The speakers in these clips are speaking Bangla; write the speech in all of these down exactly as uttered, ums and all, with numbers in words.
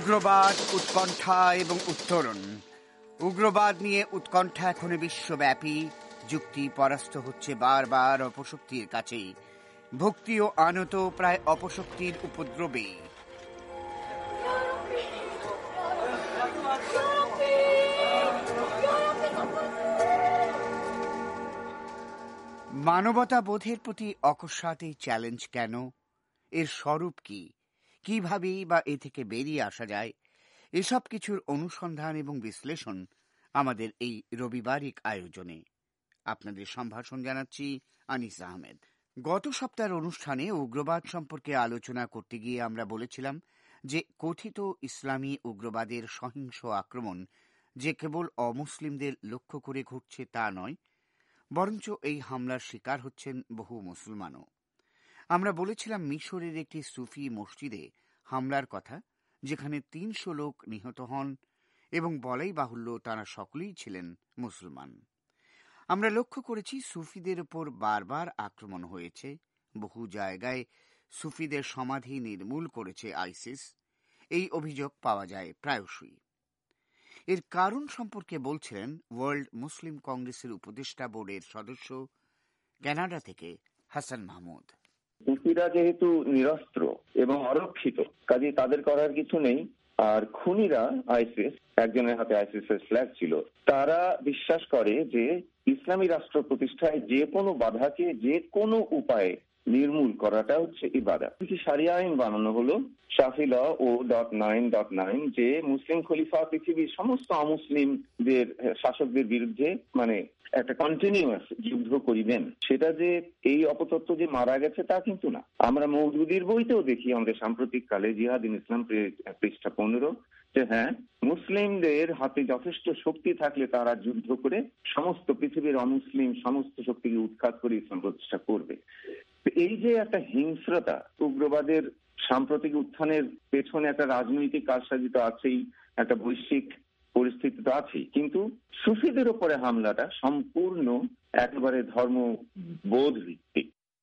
উগ্রবাদ, উৎকণ্ঠা এবং উত্তরণ। উগ্রবাদ নিয়ে উৎকণ্ঠা এখন বিশ্বব্যাপী। যুক্তি পরাস্ত হচ্ছে বারবার অপশক্তির কাছে। ভক্তিও আনত প্রায় অপশক্তির উপদ্রবে। মানবতা বোধের প্রতি অকস্মাৎ এই চ্যালেঞ্জ কেন? এর স্বরূপ কি? কিভাবেই বা এ থেকে বেরিয়ে আসা যায়? এসব কিছুর অনুসন্ধান এবং বিশ্লেষণ আমাদের এই রবিবারিক আয়োজনে। আপনাদের সম্ভাষণ জানাচ্ছি আনিস আহমেদ। গত সপ্তাহের অনুষ্ঠানে উগ্রবাদ সম্পর্কে আলোচনা করতে গিয়ে আমরা বলেছিলাম যে কথিত ইসলামী উগ্রবাদের সহিংস আক্রমণ যে কেবল অমুসলিমদের লক্ষ্য করে ঘটছে তা নয়, বরঞ্চ এই হামলার শিকার হচ্ছেন বহু মুসলমানও। আমরা বলেছিলাম মিশরের একটি সুফি মসজিদে হামলার কথা, যেখানে তিনশো লোক নিহত হন এবং বলাই বাহুল্য তারা সকলেই ছিলেন মুসলমান। আমরা লক্ষ্য করেছি সুফিদের উপর বারবার আক্রমণ হয়েছে। বহু জায়গায় সুফিদের সমাধি নির্মূল করেছে আইসিস। এই অভিযোগ পাওয়া যায় প্রায়শই। এর কারণ সম্পর্কে বলছিলেন ওয়ার্ল্ড মুসলিম কংগ্রেসের উপদেষ্টা বোর্ডের সদস্য কানাডা থেকে হাসান মাহমুদ। সুফিরা যেহেতু নিরস্ত্র এবং অরক্ষিত, কাজে তাদের করার কিছু নেই। আর খুনিরা আইসিস, একজনের হাতে আইসিসের ফ্ল্যাগ ছিল, তারা বিশ্বাস করে যে ইসলামী রাষ্ট্র প্রতিষ্ঠায় যে কোনো বাধাকে যে কোনো উপায়ে নির্মূল করাটা হচ্ছে ইবাদত। কিছু শারিয়া আইন বানানো হলো, শাফি ল ও ডট নাইন ডট নাইন, যে মুসলিম খলিফা পৃথিবীর সমস্ত অমুসলিমদের শাসকদের বিরুদ্ধে মানে একটা কন্টিনিউয়াস যুদ্ধ করিবেন। সেটা যে এই অপতত্ত্ব যে মারা গেছে তা কিন্তু না। আমরা মওদুদির বইতেও দেখি, আমাদের সাম্প্রতিক কালে জিহাদ ইন ইসলাম পৃষ্ঠা পনেরো, যে হ্যাঁ, মুসলিমদের হাতে যথেষ্ট শক্তি থাকলে তারা যুদ্ধ করে সমস্ত পৃথিবীর অমুসলিম সমস্ত শক্তিকে উৎখাত করে ইসলাম প্রতিষ্ঠা করবে। এই যে একটা হিংস্রতা, উগ্রবাদের সাম্প্রতিক উত্থানের পেছনে একটা রাজনৈতিক কারসাজি তো আছেই, একটা বৈশ্বিক পরিস্থিতি তো আছেই, কিন্তু সুফিদের উপরে হামলাটা সম্পূর্ণ একেবারে ধর্মবোধ ভিত্তিক।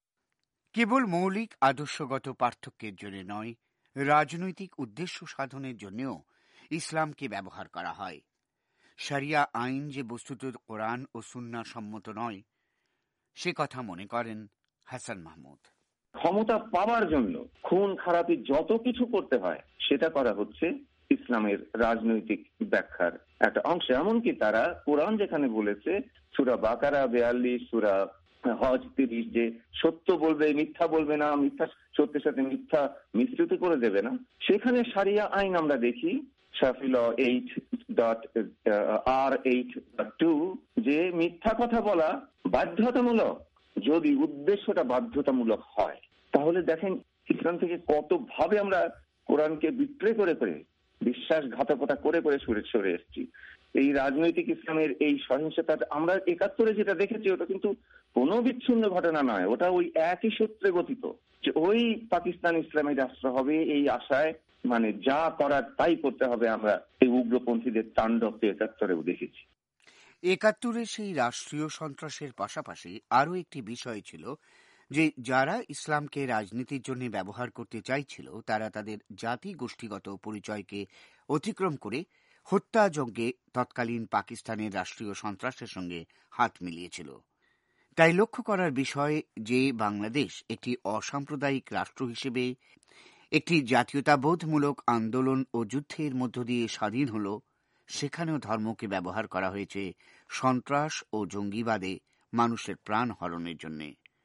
কেবল মৌলিক আদর্শগত পার্থক্যের জন্য নয়, রাজনৈতিক উদ্দেশ্য সাধনের জন্যও ইসলামকে ব্যবহার করা হয়। শরিয়া আইন যে বস্তুত কোরআন ও সুন্নাহ সম্মত নয়, সে কথা মনে করেন হাসান মাহমুদ। ক্ষমতা পাওয়ার জন্য খুন খারাপি যত কিছু করতে হয় সেটা করা হচ্ছে ইসলামের রাজনৈতিক ব্যাখ্যার একটা অংশ। এমনকি তারা কোরআন যেখানে বলেছে, সূরা বাকারা বিয়াল্লিশ, সূরা হজ তিরিশ, যে সত্য বলবে, মিথ্যা বলবে না, মিথ্যা সত্যের সাথে মিথ্যা মিশ্রিত করে দেবে না, সেখানে শারিয়া আইন আমরা দেখি শাফি ল এইট ডট আর এইট ডট টু, যে মিথ্যা কথা বলা বাধ্যতামূলক যদি উদ্দেশ্যটা বাধ্যতামূলক হয়। তাহলে দেখেন ইসলাম থেকে কত ভাবে আমরা কোরআনকে বিক্রে করে করে বিশ্বাসঘাতকতা করে করে সরে সরে এসেছি। এই রাজনৈতিক ইসলামের এই সহিংসতা আমরা একাত্তরে যেটা দেখেছি, ওটা কিন্তু কোনো বিচ্ছিন্ন ঘটনা নয়, ওটা ওই একই সূত্রে গঠিত, যে ওই পাকিস্তান ইসলামী রাষ্ট্র হবে এই আশায় মানে যা করার তাই করতে হবে। আমরা এই উগ্রপন্থীদের তাণ্ডব একাত্তরেও দেখেছি। একাত্তরে সেই রাষ্ট্রীয় সন্ত্রাসের পাশাপাশি আরও একটি বিষয় ছিল যে যারা ইসলামকে রাজনীতির জন্য ব্যবহার করতে চাইছিল, তারা তাদের জাতি গোষ্ঠীগত পরিচয়কে অতিক্রম করে হত্যাযজ্ঞে তৎকালীন পাকিস্তানের রাষ্ট্রীয় সন্ত্রাসের সঙ্গে হাত মিলিয়েছিল। তাই লক্ষ্য করার বিষয় যে বাংলাদেশ একটি অসাম্প্রদায়িক রাষ্ট্র হিসেবে একটি জাতীয়তাবোধমূলক আন্দোলন ও যুদ্ধের মধ্য দিয়ে স্বাধীন হল, সেখানেও ধর্মকে ব্যবহার করা হয়েছে সন্ত্রাস ও জঙ্গিবাদে মানুষের প্রাণ হরণের জন্য।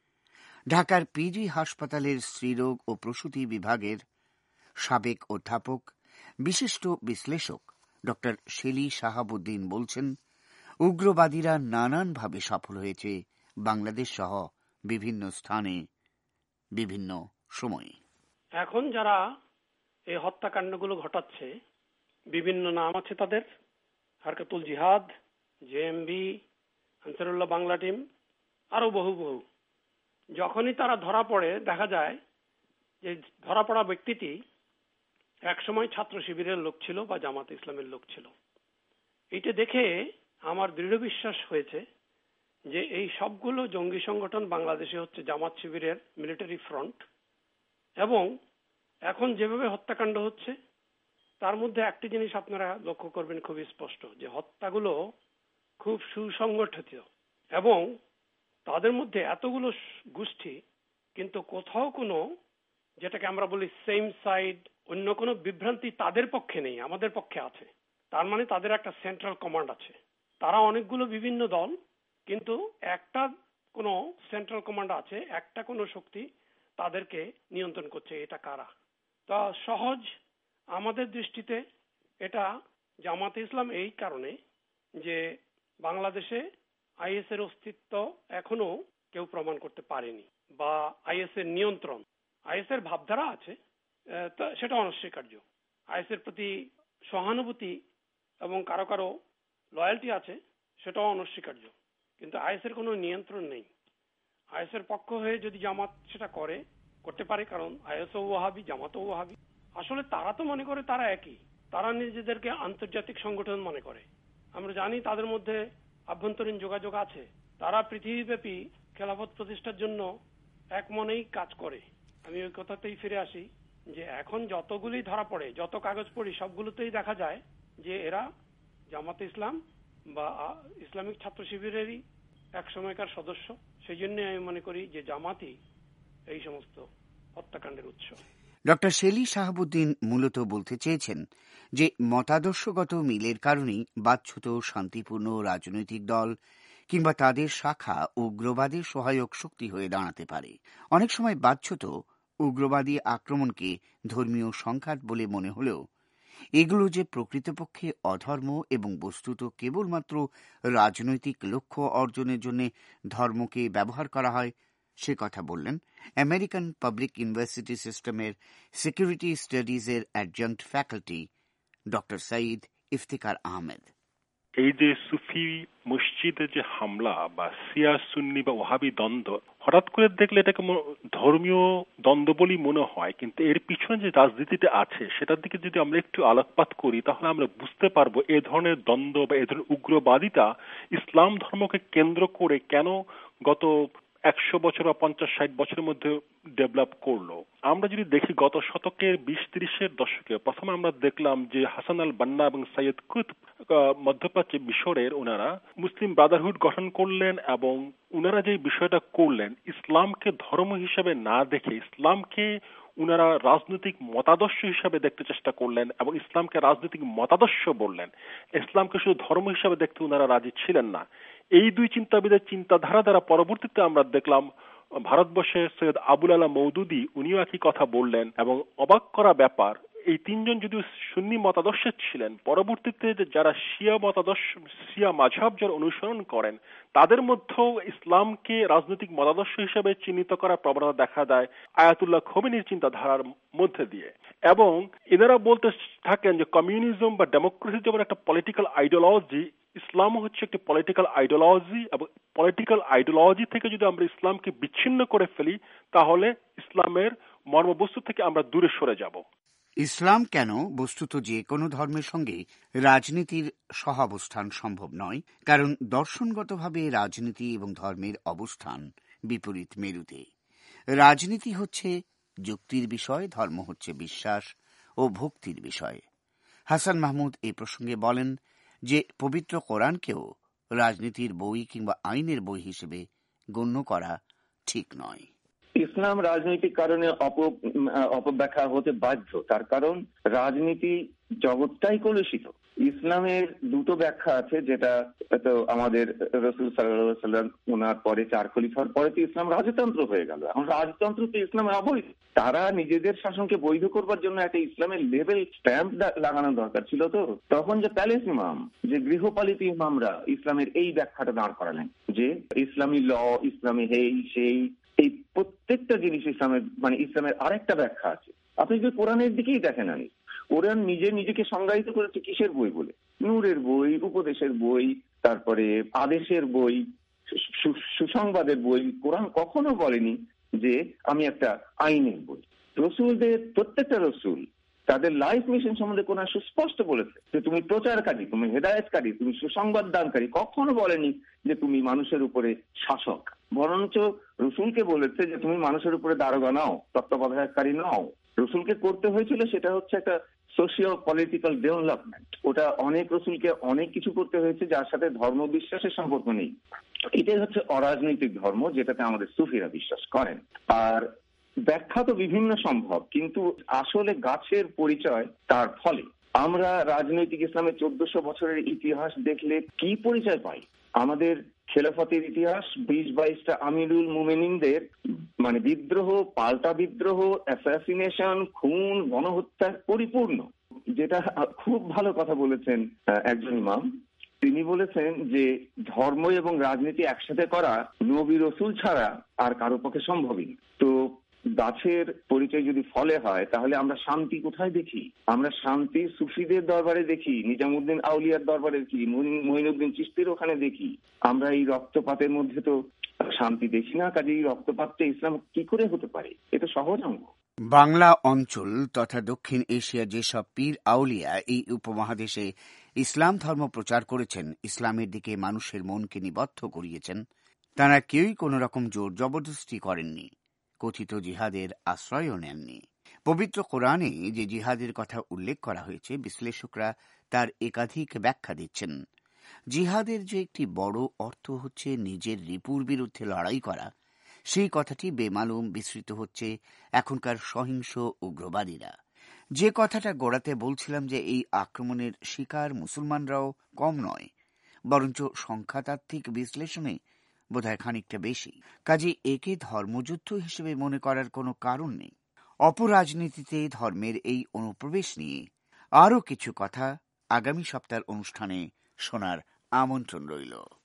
ঢাকার পিজি হাসপাতালের স্ত্রীরোগ ও প্রসূতি বিভাগের সাবেক অধ্যাপক, বিশিষ্ট বিশ্লেষক ডক্টর শেলী শাহাবুদ্দিন বলছেন, উগ্রবাদীরা নানানভাবে সফল হয়েছে বাংলাদেশ সহ বিভিন্ন স্থানে বিভিন্ন সময়ে। এখন যারা এই হত্যাকাণ্ডগুলো ঘটাচ্ছে, বিভিন্ন নাম আছে তাদের, হারকাতুল জিহাদ, জেএমবি, আনসারুল্লাহ বাংলা টিম, আরো বহু বহু। যখনই তারা ধরা পড়ে, দেখা যায় যে ধরা পড়া ব্যক্তিটি একসময় ছাত্র শিবিরের লোক ছিল বা জামাত ইসলামের লোক ছিল। এইটা দেখে আমার দৃঢ় বিশ্বাস হয়েছে যে এই সবগুলো জঙ্গি সংগঠন বাংলাদেশে হচ্ছে জামাত শিবিরের মিলিটারি ফ্রন্ট। এবং এখন যেভাবে হত্যাকাণ্ড হচ্ছে, তার মধ্যে একটি জিনিস আপনারা লক্ষ্য করবেন খুবই স্পষ্ট, যে হত্যাগুলো খুব সুসংগঠিত এবং তাদের মধ্যে এতগুলো গোষ্ঠী, কিন্তু কোথাও কোনো, যেটাকে আমরা বলি সেম সাইড, অন্য কোনো বিভ্রান্তি তাদের পক্ষে নেই, আমাদের পক্ষে আছে। তার মানে তাদের একটা সেন্ট্রাল কমান্ড আছে। তারা অনেকগুলো বিভিন্ন দল, কিন্তু একটা কোনো সেন্ট্রাল কমান্ড আছে, একটা কোনো শক্তি তাদেরকে নিয়ন্ত্রণ করছে। এটা কারা? তা সহজ আমাদের দৃষ্টিতে এটা জামাতে ইসলাম, এই কারণে যে বাংলাদেশে আইএস এর অস্তিত্ব এখনো কেউ প্রমাণ করতে পারেনি, বা আইএস এর নিয়ন্ত্রণ, আইএস এর ভাবধারা আছে, সেটা অনস্বীকার্য। আইএস এর প্রতি সহানুভূতি এবং কারো কারো লয়্যালটি আছে, সেটাও অনস্বীকার্য। কিন্তু আইএস এর কোনো নিয়ন্ত্রণ নেই। আইএস এর পক্ষ হয়ে যদি জামাত সেটা করে করতে পারে, কারণ আইএস ও ওয়াহাবি, জামাতও ওয়াহাবি। আসলে তারা তো মনে করে তারা একই, তারা নিজেদেরকে আন্তর্জাতিক সংগঠন মনে করে। আমরা জানি তাদের মধ্যে আভ্যন্তরীণ যোগাযোগ আছে। তারা পৃথিবীব্যাপী খেলাফত প্রতিষ্ঠার জন্য এক মনেই কাজ করে। আমি ওই কথাতেই ফিরে আসি যে এখন যতগুলি ধরা পড়ে, যত কাগজ পড়ি, সবগুলোতেই দেখা যায় যে এরা জামাতে ইসলাম বা ইসলামিক ছাত্র শিবিরেরই এক সময়কার সদস্য। সেই জন্য আমি মনে করি যে জামাতই এই সমস্ত হত্যাকাণ্ডের উৎস। ডক্টর শেলী শাহাবুদ্দিন মূলত বলতে চেয়েছেন যে মতাদর্শগত মিলের কারণেই বাছুত শান্তিপূর্ণ রাজনৈতিক দল কিংবা তাদের শাখা উগ্রবাদের সহায়ক শক্তি হয়ে দাঁড়াতে পারে। অনেক সময় বাছুত উগ্রবাদী আক্রমণকে ধর্মীয় সংঘাত বলে মনে হলেও এগুলো যে প্রকৃতপক্ষে অধর্ম এবং বস্তুত কেবলমাত্র রাজনৈতিক লক্ষ্য অর্জনের জন্য ধর্মকে ব্যবহার করা হয়, সে কথা বললেন আমেরিকান পাবলিক ইউনিভার্সিটি সিস্টেমের সিকিউরিটি স্টাডিজের adjunct faculty doctor Sayeed Iftikhar Ahmed. এই যে সুফি মসজিদে যে হামলা বা শিয়া সুন্নি বা ওয়াহাবি দ্বন্দ্ব, হঠাৎ করে দেখলে এটাকে ধর্মীয় দ্বন্দ্ব বলেই মনে হয়, কিন্তু এর পিছনে যে রাজনীতিটা আছে সেটার দিকে যদি আমরা একটু আলোকপাত করি তাহলে আমরা বুঝতে পারবো এ ধরনের দ্বন্দ্ব বা এ ধরনের উগ্রবাদিতা ইসলাম ধর্মকে কেন্দ্র করে কেন গত একশো বছর বা পঞ্চাশ ষাট বছরের মধ্যে ডেভেলপ করলো। আমরা যদি দেখি গত শতকের বিশ ত্রিশের দশকে প্রথমে আমরা দেখলাম যে হাসান আল বান্না এবং সৈয়দ কুতুব মধ্যপ্রাচ্যে মিশরের ওনারা মুসলিম ব্রাদারহুড গঠন করলেন, এবং ওনারা যে বিষয়টা করলেন ইসলামকে ধর্ম হিসেবে না দেখে ইসলামকে উনারা রাজনৈতিক মতাদর্শ হিসাবে দেখতে চেষ্টা করলেন এবং ইসলামকে রাজনৈতিক মতাদর্শ বললেন। ইসলামকে শুধু ধর্ম হিসাবে দেখতে উনারা রাজি ছিলেন না। এই দুই চিন্তাবিদের চিন্তাধারা দ্বারা পরবর্তীতে আমরা দেখলাম ভারতবর্ষে সৈয়দ আবুল আলা মওদুদি উনিও একই কথা বললেন, এবং অবাক করা ব্যাপার এই তিনজন যদিও সুন্নি মতাদর্শের ছিলেন, পরবর্তীতে যারা শিয়া মতাদর্শ শিয়া মাযহাব যারা অনুসরণ করেন তাদের মধ্যেও ইসলামকে রাজনৈতিক মতাদর্শ হিসেবে চিহ্নিত করার প্রবণতা দেখা যায় আয়াতুল্লাহ খোমেনির চিন্তাধারার মধ্যে দিয়ে। এবং এনারা বলতে থাকেন যে কমিউনিজম বা ডেমোক্রেসি যেমন একটা পলিটিক্যাল আইডিওলজি, ইসলামও হচ্ছে একটি পলিটিক্যাল আইডিওলজি, এবং পলিটিক্যাল আইডিওলজি থেকে যদি আমরা ইসলামকে বিচ্ছিন্ন করে ফেলি তাহলে ইসলামের মর্মবস্তু থেকে আমরা দূরে সরে যাব। ইসলাম কেন, বস্তুত যে কোনো ধর্মের সঙ্গে রাজনীতির সহাবস্থান সম্ভব নয়, কারণ দর্শনগতভাবে রাজনীতি এবং ধর্মের অবস্থান বিপরীত মেরুতে। রাজনীতি হচ্ছে যুক্তির বিষয়, ধর্ম হচ্ছে বিশ্বাস ও ভক্তির বিষয়। হাসান মাহমুদ এই প্রসঙ্গে বলেন যে পবিত্র কোরআনকেও রাজনীতির বই কিংবা আইনের বই হিসেবে গণ্য করা ঠিক নয়। ইসলাম রাজনৈতিক কারণে অপব্যাখ্যা হতে বাধ্য, তার কারণ রাজনীতি জগৎটাই কলুষিত। ইসলামের দুটো ব্যাখ্যা আছে, যেটা তো আমাদের রাসূল সাল্লাল্লাহু আলাইহি ওয়াসাল্লাম ওনার পরে চার খলিফার পরে তো ইসলাম রাজতন্ত্র হয়ে গেল। এখন রাজতন্ত্র তো ইসলামের অবৈধ। তারা নিজেদের শাসনকে বৈধ করবার জন্য একটা ইসলামের লেভেল স্ট্যাম্প লাগানো দরকার ছিল। তো তখন যে প্যালেস ইমাম, যে গৃহপালিত ইমামরা ইসলামের এই ব্যাখ্যাটা দাঁড় করালেন যে ইসলামী ল, ইসলামী হেই সেই, এই প্রত্যেকটা জিনিস ইসলামের মানে ইসলামের আরেকটা ব্যাখ্যা আছে। আপনি যদি কোরআনের দিকেই দেখেন, আমি কোরআন নিজে নিজেকে সংজ্ঞায়িত করেছে কিসের বই বলে? নূরের বই, উপদেশের বই, তারপরে আদেশের বই, সুসংবাদের বই। কোরআন কখনো বলেনি যে আমি একটা আইনের বই। রসুলদের প্রত্যেকটা রসুল তাদের লাইফ মিশন সম্বন্ধে কোরআন সুস্পষ্ট বলেছে যে তুমি প্রচারকারী, তুমি হেদায়েতকারী, তুমি সুসংবাদ দানকারী। কখনো বলেনি যে তুমি মানুষের উপরে শাসক, বরঞ্চ রসুলকে বলেছে যে তুমি মানুষের উপরে দারোগা নাও, তত্ত্বাবধায়ককারী নাও। রসুলকে করতে হয়েছিল সেটা হচ্ছে একটা সোশিও পলিটিক্যাল ডেভেলপমেন্ট। ওটা অনেক রসুলকে অনেক কিছু করতে হয়েছে যার সাথে ধর্ম বিশ্বাসের সম্পর্ক নেই। এটাই হচ্ছে অরাজনৈতিক ধর্ম, যেটাতে আমাদের সুফিরা বিশ্বাস করেন। আর ব্যাখ্যা তো বিভিন্ন সম্ভব, কিন্তু আসলে গাছের পরিচয় তার ফলে। আমরা রাজনৈতিক ইসলামের চোদ্দশো বছরের ইতিহাস দেখলে কি পরিচয় পাই? আমাদের খেলাফতের ইতিহাস বিশ বাইশটা আমিরুল মুমিনিনদের মানে বিদ্রোহ, পাল্টা বিদ্রোহ, অ্যাসাসিনেশন, খুন, গণহত্যার পরিপূর্ণ। যেটা খুব ভালো কথা বলেছেন একজন ইমাম, তিনি বলেছেন যে ধর্ম এবং রাজনীতি একসাথে করা নবী রসুল ছাড়া আর কারো পক্ষে সম্ভবই। তো গাছের পরিচয় যদি ফলে হয়, তাহলে আমরা শান্তি কোথায় দেখি? আমরা শান্তি সুফিদের দরবারে দেখি, নিজামুদ্দিন আউলিয়ার দরবারে দেখি, মঈনুদ্দিন চিশতির ওখানে দেখি। আমরা এই রক্তপাতের মধ্যে তো শান্তি দেখি না। কাজে এই রক্তপাতটা ইসলাম কি করে হতে পারে? এটা সহজ অঙ্গ। বাংলা অঞ্চল তথা দক্ষিণ এশিয়ার যেসব পীর আউলিয়া এই উপমহাদেশে ইসলাম ধর্ম প্রচার করেছেন, ইসলামের দিকে মানুষের মনকে নিবদ্ধ করিয়েছেন, তারা কেউই কোনো রকম জোর জবরদস্তি করেননি, কথিত জিহাদের আশ্রয়ও নেননি। পবিত্র কোরআনে যে জিহাদের কথা উল্লেখ করা হয়েছে, বিশ্লেষকরা তার একাধিক ব্যাখ্যা দিচ্ছেন। জিহাদের যে একটি বড় অর্থ হচ্ছে নিজের রিপুর বিরুদ্ধে লড়াই করা, সেই কথাটি বেমালুম বিস্তৃত হচ্ছে এখনকার সহিংস উগ্রবাদীরা। যে কথাটা গোড়াতে বলছিলাম যে এই আক্রমণের শিকার মুসলমানরাও কম নয়, বরঞ্চ সংখ্যাতাত্ত্বিক বিশ্লেষণে বোধহয় খানিকটা বেশি। কাজে একে ধর্মযুদ্ধ হিসেবে মনে করার কোনো কারণ নেই। অপরাজনীতিতে ধর্মের এই অনুপ্রবেশ নিয়ে আরও কিছু কথা আগামী সপ্তাহের অনুষ্ঠানে শোনার আমন্ত্রণ রইল।